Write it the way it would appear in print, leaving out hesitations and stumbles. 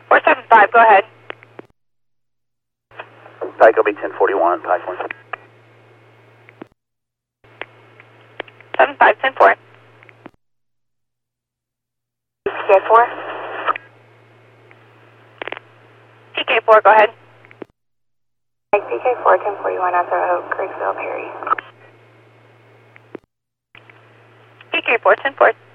475, go ahead. Pike will be 1041, Pike 1. 75, 10-4. TK4. TK4, go ahead. Pike TK4, 1041, Alpha Oak, Creeksville, Perry. TK4, 10-4.